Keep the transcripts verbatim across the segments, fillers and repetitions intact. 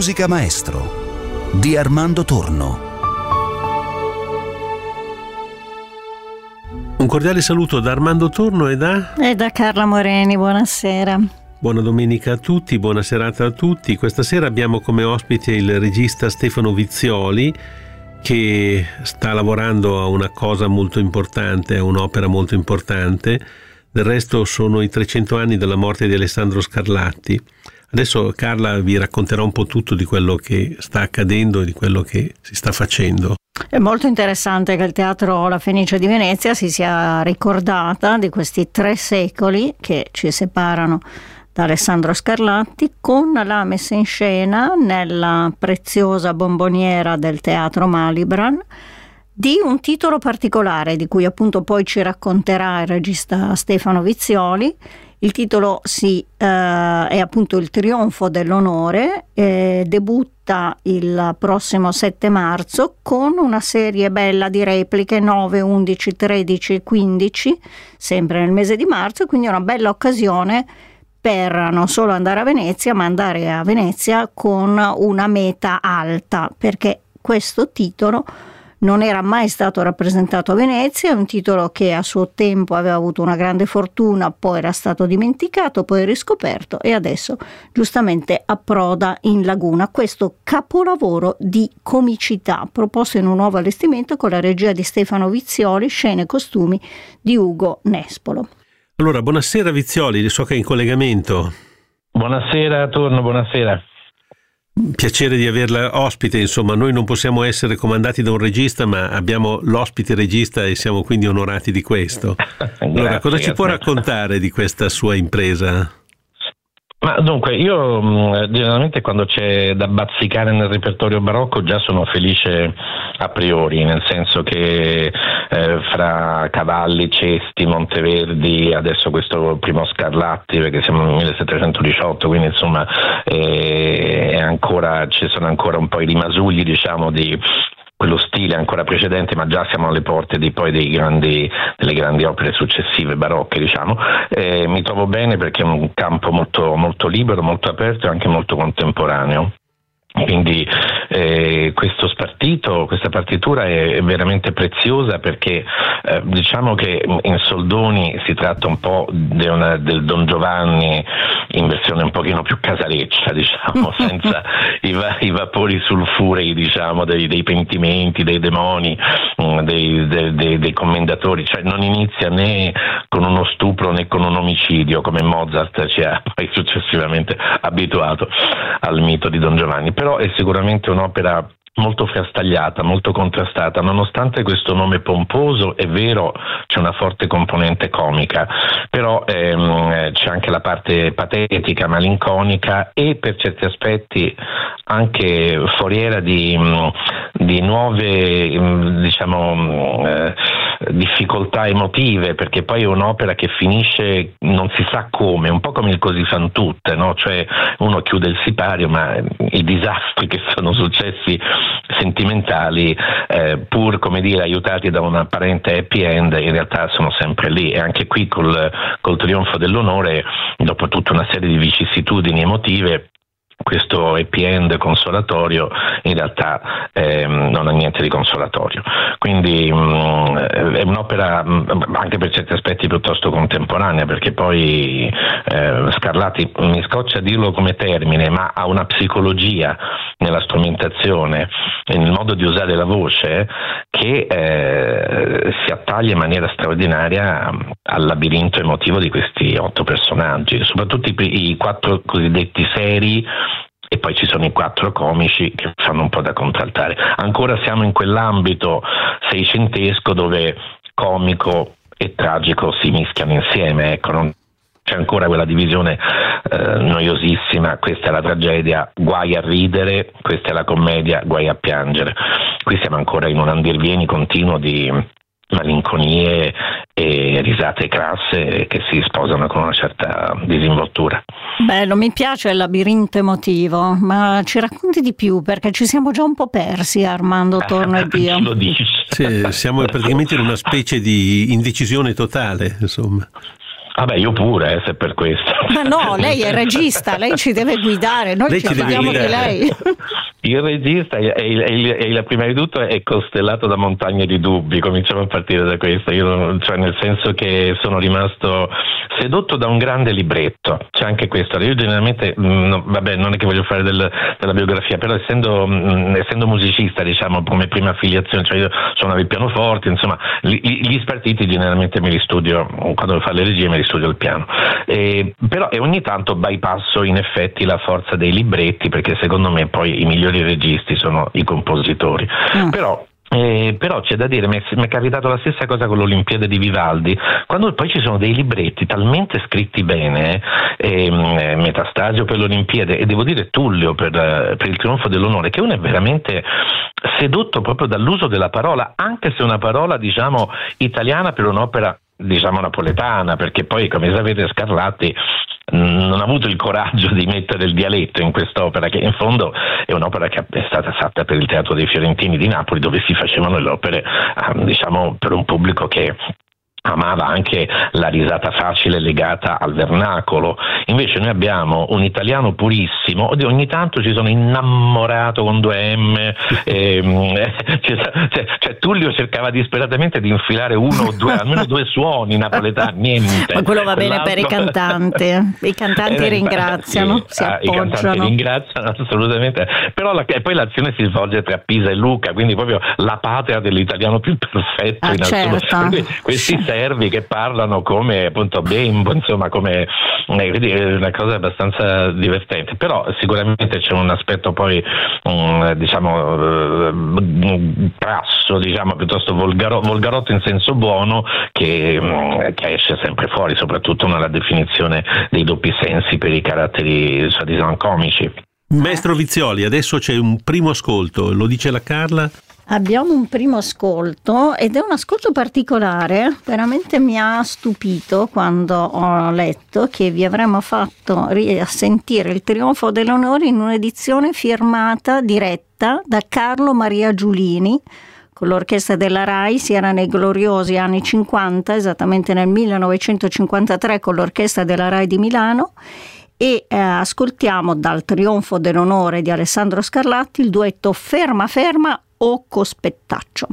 Musica Maestro di Armando Torno. Un cordiale saluto da Armando Torno e da... E da Carla Moreni, buonasera. Buona domenica a tutti, buona serata a tutti. Questa sera abbiamo come ospite il regista Stefano Vizioli, che sta lavorando a una cosa molto importante, a un'opera molto importante. Del resto sono i trecento anni della morte di Alessandro Scarlatti. Adesso Carla vi racconterà un po' tutto di quello che sta accadendo e di quello che si sta facendo. È molto interessante che il Teatro La Fenice di Venezia si sia ricordata di questi tre secoli che ci separano da Alessandro Scarlatti, con la messa in scena nella preziosa bomboniera del Teatro Malibran di un titolo particolare di cui appunto poi ci racconterà il regista Stefano Vizioli. Il titolo si, eh, è appunto Il trionfo dell'onore, eh, debutta il prossimo sette marzo con una serie bella di repliche nove, undici, tredici e quindici, sempre nel mese di marzo, quindi è una bella occasione per non solo andare a Venezia, ma andare a Venezia con una meta alta, perché questo titolo non era mai stato rappresentato a Venezia, è un titolo che a suo tempo aveva avuto una grande fortuna, poi era stato dimenticato, poi riscoperto e adesso giustamente approda in Laguna. Questo capolavoro di comicità proposto in un nuovo allestimento con la regia di Stefano Vizioli, scene e costumi di Ugo Nespolo. Allora, buonasera Vizioli, so che è in collegamento. Buonasera, Torno, buonasera. Piacere di averla ospite, insomma, noi non possiamo essere comandati da un regista, ma abbiamo l'ospite regista e siamo quindi onorati di questo. Allora, grazie, cosa ci grazie. può raccontare di questa sua impresa? Ma dunque, io mh, generalmente quando c'è da bazzicare nel repertorio barocco già sono felice a priori, nel senso che eh, fra Cavalli, Cesti, Monteverdi, adesso questo primo Scarlatti, perché siamo nel millesettecentodiciotto, quindi insomma eh, è ancora, ci sono ancora un po' i rimasugli, diciamo, di quello stile ancora precedente, ma già siamo alle porte di poi dei grandi, delle grandi opere successive barocche, diciamo. Eh, mi trovo bene perché è un campo molto, molto libero, molto aperto e anche molto contemporaneo. Quindi eh, questo spartito, questa partitura è, è veramente preziosa perché eh, diciamo che in soldoni si tratta un po' de una, del Don Giovanni in versione un pochino più casareccia, diciamo, senza i, va i vapori sulfurei, diciamo, dei, dei pentimenti, dei demoni, mh, dei, dei, dei, dei commendatori, cioè non inizia né con uno stupro né con un omicidio come Mozart ci ha poi successivamente abituato al mito di Don Giovanni. Però è sicuramente un'opera molto frastagliata, molto contrastata, nonostante questo nome pomposo, è vero, c'è una forte componente comica, però ehm, c'è anche la parte patetica, malinconica e per certi aspetti anche foriera di, di nuove, diciamo, eh, difficoltà emotive, perché poi è un'opera che finisce non si sa come, un po' come il Così fan tutte, no? Cioè uno chiude il sipario, ma i disastri che sono successi sentimentali, eh, pur come dire aiutati da un apparente happy end, in realtà sono sempre lì. E anche qui col, col trionfo dell'onore, dopo tutta una serie di vicissitudini emotive, questo happy end consolatorio in realtà ehm, non ha niente di consolatorio, quindi mh, è un'opera mh, anche per certi aspetti piuttosto contemporanea, perché poi eh, Scarlatti, mi scoccia dirlo come termine, ma ha una psicologia nella strumentazione e nel modo di usare la voce che eh, si attaglia in maniera straordinaria al labirinto emotivo di questi otto personaggi, soprattutto i, i quattro cosiddetti seri, e poi ci sono i quattro comici che fanno un po' da contraltare. Ancora siamo in quell'ambito seicentesco dove comico e tragico si mischiano insieme, ecco, non c'è ancora quella divisione eh, noiosissima, questa è la tragedia, guai a ridere, questa è la commedia, guai a piangere. Qui siamo ancora in un andirvieni continuo di malinconie e risate crasse che si sposano con una certa disinvoltura. Bello, mi piace il labirinto emotivo, ma ci racconti di più, perché ci siamo già un po' persi, Armando Torno e Dio. Lo dici. Sì, siamo praticamente in una specie di indecisione totale, insomma. Vabbè, io pure, eh, se per questo. Ma no, lei è regista, lei ci deve guidare, noi lei ci ci deve fidiamo di guidare. lei. Il regista è, è, è, è, prima di tutto è costellato da montagne di dubbi, cominciamo a partire da questo, io, cioè nel senso che sono rimasto sedotto da un grande libretto, c'è anche questo. Io generalmente, mh, vabbè, non è che voglio fare del, della biografia, però essendo, mh, essendo musicista, diciamo, come prima affiliazione, cioè io suonavo il pianoforte, insomma, gli, gli spartiti generalmente me li studio, quando devo fare le regie me li studio al piano, e, però e ogni tanto bypasso in effetti la forza dei libretti, perché secondo me poi i migliori i registi sono i compositori, mm. però Eh, però c'è da dire, mi è, mi è capitato la stessa cosa con l'Olimpiade di Vivaldi, quando poi ci sono dei libretti talmente scritti bene, eh, Metastasio per l'Olimpiade e devo dire Tullio per, per il Trionfo dell'Onore, che uno è veramente sedotto proprio dall'uso della parola, anche se è una parola diciamo italiana per un'opera diciamo napoletana, perché poi come sapete Scarlatti non ha avuto il coraggio di mettere il dialetto in quest'opera, che in fondo è un'opera che è stata fatta per il Teatro dei Fiorentini di Napoli, dove si facevano le opere diciamo per un pubblico che amava anche la risata facile legata al vernacolo. Invece noi abbiamo un italiano purissimo, oddio, ogni tanto ci sono innamorato con due M, e, cioè, cioè Tullio cercava disperatamente di infilare uno o due, almeno due suoni napoletani, niente. Ma quello va bene per i cantanti, i cantanti eh, ringraziano, sì, si appoggiano. I cantanti ringraziano assolutamente, però la, e poi l'azione si svolge tra Pisa e Lucca, quindi proprio la patria dell'italiano più perfetto ah, in assoluto. certo. Questi servi che parlano come appunto Bembo, insomma, come è una cosa abbastanza divertente, però sicuramente c'è un aspetto poi um, diciamo uh, crasso, diciamo piuttosto volgaro, volgarotto in senso buono, che, um, che esce sempre fuori, soprattutto nella definizione dei doppi sensi per i caratteri diciamo, comici. Maestro Vizioli, adesso c'è un primo ascolto, lo dice la Carla. Abbiamo un primo ascolto ed è un ascolto particolare, veramente mi ha stupito quando ho letto che vi avremmo fatto riasentire il Trionfo dell'Onore in un'edizione firmata, diretta da Carlo Maria Giulini, con l'orchestra della RAI, si era nei gloriosi anni cinquanta, esattamente nel millenovecentocinquantatré con l'orchestra della RAI di Milano, e eh, ascoltiamo dal Trionfo dell'Onore di Alessandro Scarlatti il duetto Ferma Ferma o Cospettaccio.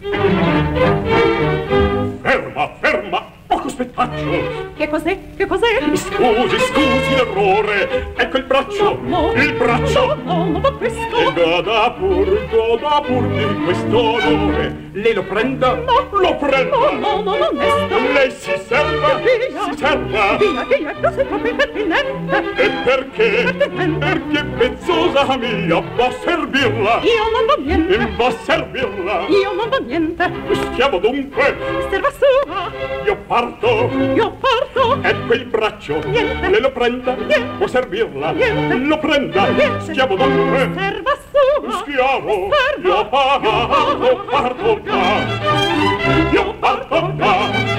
Ferma, ferma, o Cospettaccio. Che cos'è? Che cos'è? Scusi, scusi l'errore. Ecco il braccio, no, no, il braccio. No, no, non va questo. E goda pur, goda pur di questo onore. Lei lo prenda? No, lo prenda. No, no, no, non onesto. Lei si serva, via, si serva. Via, via, così proprio impertinente. E perché? Pertinente. Perché pezzosa mia può servirla. Io non do niente. E va a servirla. Io non do niente. Stiamo dunque. Serva sua. Io parto. Io parto. Ecco il braccio. Niente. Lei lo prenda. Niente. Può servirla. Niente. Lo prenda. Niente. Stiamo dunque. Serva sua. Schiavo. Serva. Io parto. Io parto già. Io parto già.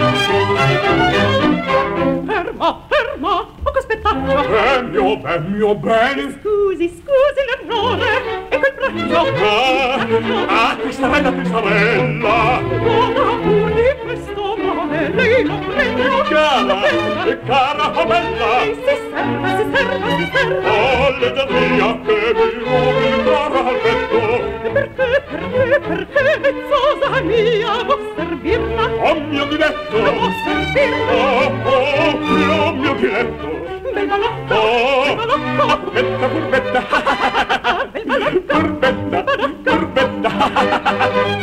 Ferma, ferma. O Cospettaccio. È mio ben, mio bene. Scusi, scusi l'errore. Ecco il braccio. Ah, ah, Cristabella, Cristabella. Buona pur di questo male. Lei lo prende. Cara, cara favella. Lei si serva, si serva, si serva. Oh, leggiadria che mi rubi il cuore al petto. Perché, perché, perché, vezzosa mia, può servirla? Oh, mio diletto. Può servirla? Oh, oh, oh, mio diletto. Bel balocco, Oh, bel balocco. furbetta, furbetta. Bel balocco, Furbetta, furbetta.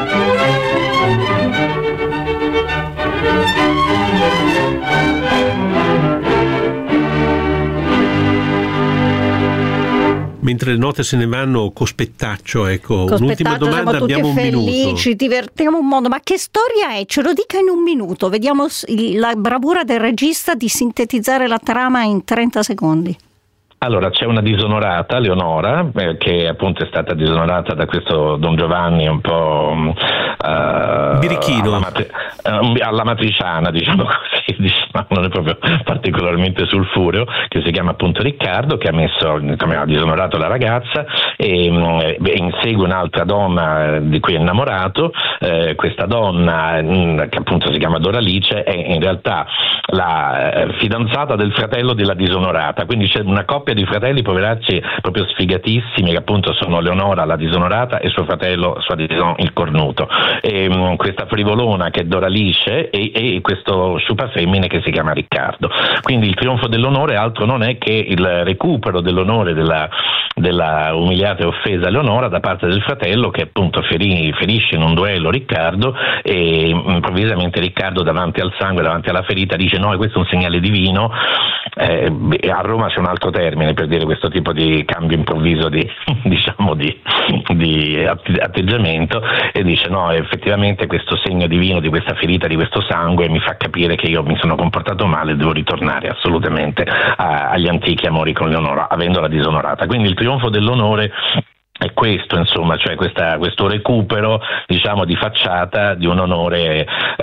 Mentre le note se ne vanno, Cospettaccio, ecco, Cospettaccio, un'ultima domanda, siamo tutti abbiamo un felici, minuto. divertiamo un mondo, ma che storia è? Ce lo dica in un minuto, vediamo la bravura del regista di sintetizzare la trama in trenta secondi. Allora, c'è una disonorata, Leonora, eh, che appunto è stata disonorata da questo Don Giovanni un po' uh, Birichino. Alla, matri- alla matriciana, diciamo così, diciamo, non è proprio particolarmente sulfureo, che si chiama appunto Riccardo, che ha messo, come ha disonorato la ragazza, e mh, insegue un'altra donna di cui è innamorato. Eh, questa donna, mh, che appunto si chiama Doralice, è in realtà la eh, fidanzata del fratello della disonorata, quindi c'è una coppia di fratelli poveracci proprio sfigatissimi, che appunto sono Leonora la disonorata e suo fratello sua disono, il cornuto, e mh, questa frivolona che è Doralice e, e questo sciupa femmine che si chiama Riccardo. Quindi il trionfo dell'onore altro non è che il recupero dell'onore della, della umiliata e offesa Leonora da parte del fratello, che appunto ferì, ferisce in un duello Riccardo, e improvvisamente Riccardo davanti al sangue, davanti alla ferita, dice no, questo è un segnale divino. Eh, a Roma c'è un altro termine per dire questo tipo di cambio improvviso di, diciamo di, di atteggiamento, e dice no, effettivamente questo segno divino di questa ferita, di questo sangue mi fa capire che io mi sono comportato male e devo ritornare assolutamente a, agli antichi amori con Leonora, avendola disonorata. Quindi il trionfo dell'onore è questo, insomma, cioè questa, questo recupero, diciamo, di facciata di un onore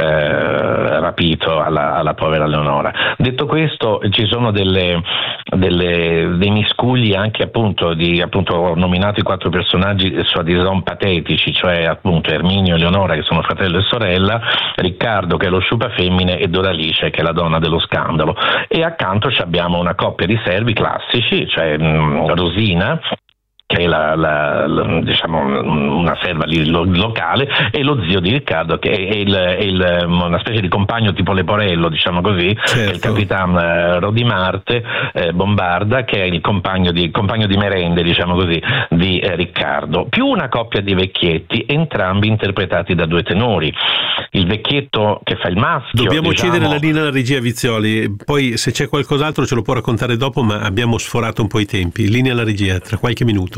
eh, rapito alla, alla povera Leonora. Detto questo, ci sono delle, delle, dei miscugli anche appunto di, appunto, ho nominato i quattro personaggi sua dison patetici, cioè appunto Erminio e Leonora che sono fratello e sorella, Riccardo che è lo sciupa femmine e Doralice che è la donna dello scandalo, e accanto abbiamo una coppia di servi classici, cioè mh, Rosina, che è la, la, la, diciamo una serva lì lo, locale, e lo zio di Riccardo che è, il, è il, una specie di compagno tipo Leporello, diciamo così, certo. È il capitan eh, Rodimarte eh, Bombarda, che è il compagno di, compagno di merende, diciamo così, di eh, Riccardo, più una coppia di vecchietti, entrambi interpretati da due tenori. Il vecchietto che fa il maschio. Dobbiamo diciamo... cedere la linea alla regia, Vizioli, poi se c'è qualcos'altro ce lo può raccontare dopo, ma abbiamo sforato un po' i tempi. Linea alla regia, tra qualche minuto.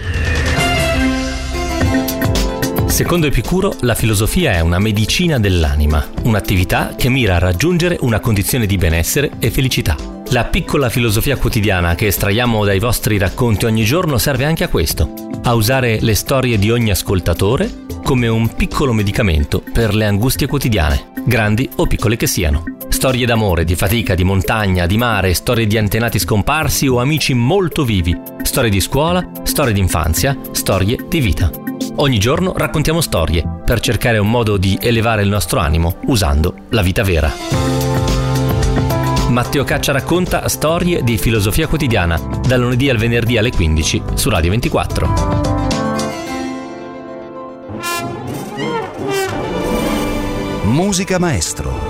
Secondo Epicuro, la filosofia è una medicina dell'anima, un'attività che mira a raggiungere una condizione di benessere e felicità. La piccola filosofia quotidiana che estraiamo dai vostri racconti ogni giorno serve anche a questo, a usare le storie di ogni ascoltatore come un piccolo medicamento per le angustie quotidiane, grandi o piccole che siano. Storie d'amore, di fatica, di montagna, di mare, storie di antenati scomparsi o amici molto vivi, storie di scuola, storie di infanzia, storie di vita. Ogni giorno raccontiamo storie per cercare un modo di elevare il nostro animo usando la vita vera. Matteo Caccia racconta storie di filosofia quotidiana, dal lunedì al venerdì alle quindici su Radio ventiquattro. Musica Maestro.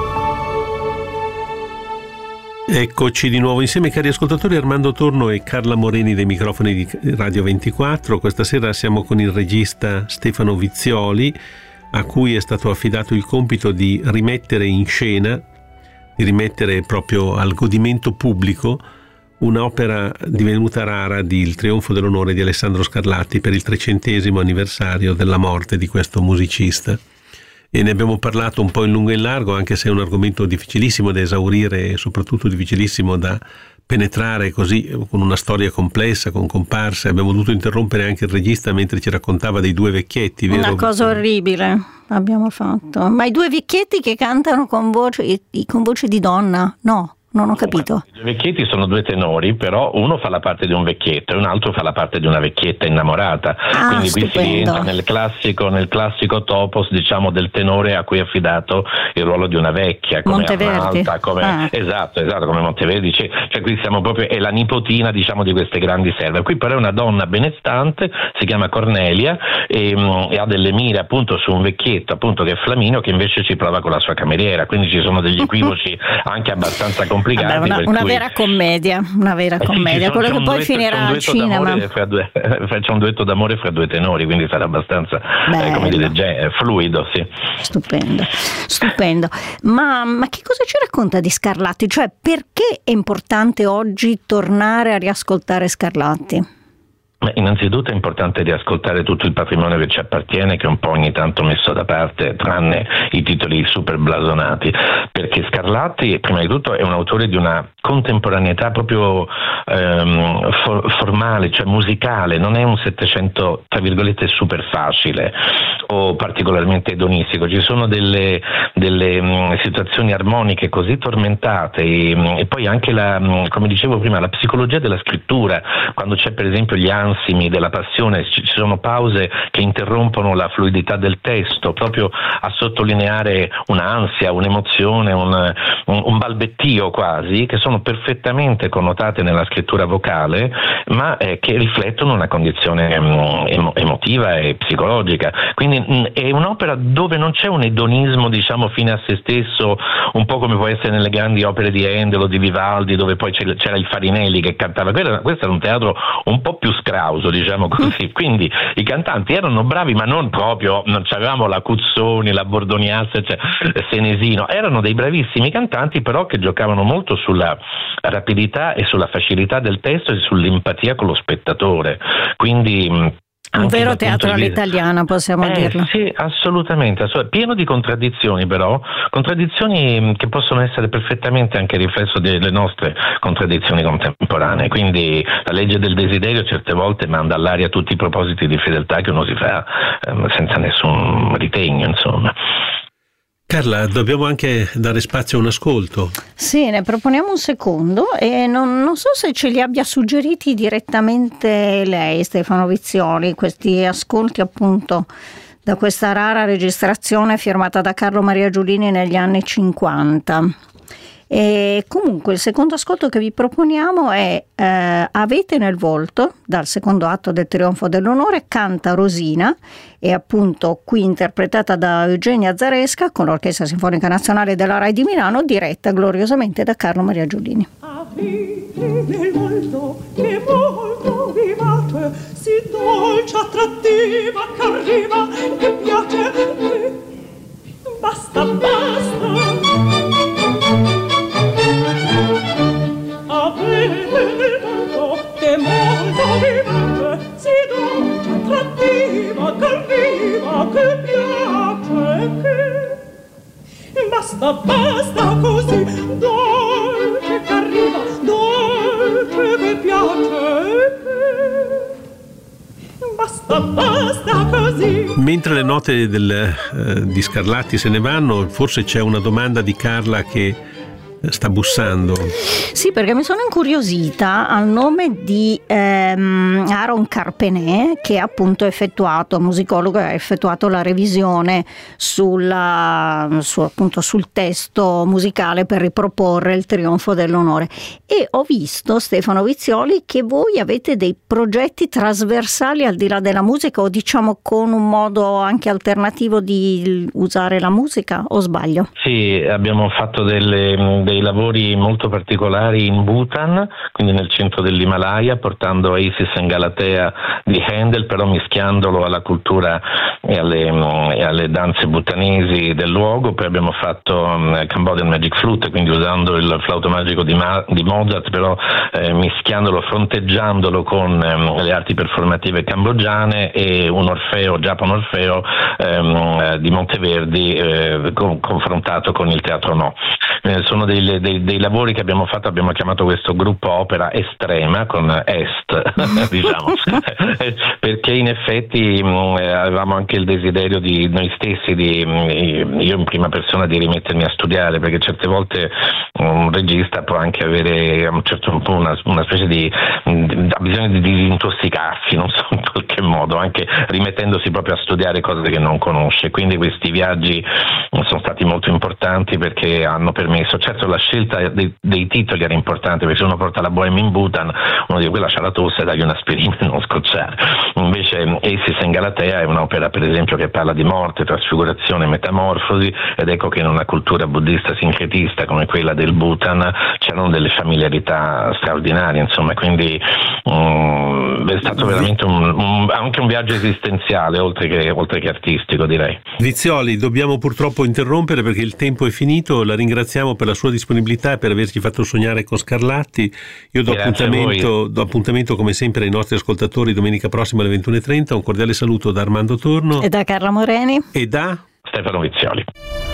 Eccoci di nuovo insieme, cari ascoltatori, Armando Torno e Carla Moreni dei microfoni di Radio ventiquattro. Questa sera siamo con il regista Stefano Vizioli, a cui è stato affidato il compito di rimettere in scena, di rimettere proprio al godimento pubblico un'opera divenuta rara di Il trionfo dell'onore di Alessandro Scarlatti per il trecentesimo anniversario della morte di questo musicista. E ne abbiamo parlato un po' in lungo e in largo, anche se è un argomento difficilissimo da esaurire e soprattutto difficilissimo da penetrare così, con una storia complessa, con comparse. Abbiamo dovuto interrompere anche il regista mentre ci raccontava dei due vecchietti, vero? Una cosa orribile abbiamo fatto. Ma i due vecchietti che cantano con voce, con voce di donna? No. Non ho capito. I due vecchietti sono due tenori, però uno fa la parte di un vecchietto e un altro fa la parte di una vecchietta innamorata. Ah, quindi stupendo. Qui si rientra nel classico, nel classico topos, diciamo, del tenore a cui è affidato il ruolo di una vecchia, come Monteverdi. Arnalta, come Ah. esatto, esatto, come Monteverdi. Cioè, cioè qui siamo proprio, è la nipotina, diciamo, di queste grandi serve. Qui però è una donna benestante, si chiama Cornelia e, e ha delle mire appunto su un vecchietto, appunto, che è Flaminio, che invece ci prova con la sua cameriera. Quindi ci sono degli equivoci anche abbastanza complicati. Vabbè, una, per una cui... vera commedia, una vera eh sì, commedia, sono, quello che poi duetto, finirà al cinema. Fra due, faccio un duetto d'amore fra due tenori, quindi sarà abbastanza eh, come dire, ge- fluido, sì. Stupendo, stupendo. Ma, ma che cosa ci racconta di Scarlatti? Cioè, perché è importante oggi tornare a riascoltare Scarlatti? Ma innanzitutto è importante riascoltare tutto il patrimonio che ci appartiene, che è un po' ogni tanto messo da parte, tranne i titoli super blasonati, perché Scarlatti prima di tutto è un autore di una contemporaneità proprio ehm, for- formale, cioè musicale, non è un Settecento tra virgolette super facile o particolarmente edonistico, ci sono delle, delle mh, situazioni armoniche così tormentate e, mh, e poi anche la, mh, come dicevo prima, la psicologia della scrittura, quando c'è per esempio gli ansimi della passione, ci sono pause che interrompono la fluidità del testo proprio a sottolineare un'ansia, un'emozione, un, un, un balbettio quasi, che sono perfettamente connotate nella scrittura vocale ma eh, che riflettono una condizione mh, emo- emotiva e psicologica, quindi mh, è un'opera dove non c'è un edonismo diciamo fine a se stesso, un po' come può essere nelle grandi opere di Handel o di Vivaldi, dove poi c'era il Farinelli che cantava. Questo era un teatro un po' più scrauso, diciamo così, quindi i cantanti erano bravi ma non proprio, non c'avevamo la Cuzzoni, la Bordoniazza, cioè Senesino, erano dei bravissimi cantanti però che giocavano molto sulla rapidità e sulla facilità del testo e sull'empatia con lo spettatore, quindi un vero teatro all'italiana, possiamo eh, dirlo. Sì, assolutamente, assolutamente, pieno di contraddizioni però, contraddizioni che possono essere perfettamente anche riflesso delle nostre contraddizioni contemporanee, quindi la legge del desiderio certe volte manda all'aria tutti i propositi di fedeltà che uno si fa ehm, senza nessun ritegno, insomma. Carla, dobbiamo anche dare spazio a un ascolto. Sì, ne proponiamo un secondo e non, non so se ce li abbia suggeriti direttamente lei, Stefano Vizioli, questi ascolti appunto da questa rara registrazione firmata da Carlo Maria Giulini negli anni cinquanta. E comunque il secondo ascolto che vi proponiamo è eh, Avete nel volto, dal secondo atto del Trionfo dell'Onore, canta Rosina, e appunto qui interpretata da Eugenia Zaresca con l'Orchestra Sinfonica Nazionale della Rai di Milano, diretta gloriosamente da Carlo Maria Giulini. Avete nel volto che molto vivace, si dolce, attrattiva, che arriva, che piace, che basta, basta. Avete nel volto che molto vivace, si dolce, attrattiva, che arriva, che piace, che basta, basta così, dolce che arriva, dolce che piace, che basta, basta così. Mentre le note del, eh, di Scarlatti se ne vanno, forse c'è una domanda di Carla che sta bussando. Sì, perché mi sono incuriosita al nome di ehm, Aaron Carpenet, che ha appunto effettuato, musicologo, ha effettuato la revisione sulla, su, appunto, sul testo musicale per riproporre il Trionfo dell'Onore, e ho visto, Stefano Vizioli, che voi avete dei progetti trasversali al di là della musica, o diciamo con un modo anche alternativo di usare la musica, o sbaglio? Sì, abbiamo fatto delle dei lavori molto particolari in Bhutan, quindi nel centro dell'Himalaya, portando Isis and Galatea di Handel, però mischiandolo alla cultura e alle, e alle danze bhutanesi del luogo. Poi abbiamo fatto um, Cambodian Magic Flute, quindi usando il flauto magico di, Ma- di Mozart, però eh, mischiandolo, fronteggiandolo con um, le arti performative cambogiane, e un Orfeo, Japan Orfeo um, di Monteverdi eh, con- confrontato con il teatro No. Eh, sono dei Dei, dei lavori che abbiamo fatto, abbiamo chiamato questo gruppo opera estrema con est diciamo perché in effetti mh, avevamo anche il desiderio di noi stessi, di mh, io in prima persona, di rimettermi a studiare, perché certe volte un regista può anche avere a un certo punto una, una specie di mh, ha bisogno di disintossicarsi, non so, in qualche modo, anche rimettendosi proprio a studiare cose che non conosce. Quindi questi viaggi sono stati molto importanti perché hanno permesso, certo la scelta dei, dei titoli era importante, perché se uno porta la Bohème in Bhutan uno dice quella c'ha la tosse, dagli un'aspirina e non scocciare. Invece invece Isis in Galatea è un'opera per esempio che parla di morte, trasfigurazione, metamorfosi, ed ecco che in una cultura buddista sincretista come quella del Bhutan c'erano delle familiarità straordinarie, insomma, quindi um, è stato veramente un, un, anche un viaggio esistenziale oltre che, oltre che artistico, direi. Vizioli, dobbiamo purtroppo interrompere perché il tempo è finito. La ringraziamo per la sua disponibilità e per averci fatto sognare con Scarlatti. Io do appuntamento, do appuntamento come sempre ai nostri ascoltatori domenica prossima alle ventuno e trenta. Un cordiale saluto da Armando Torno e da Carla Moreni e da Stefano Vizioli.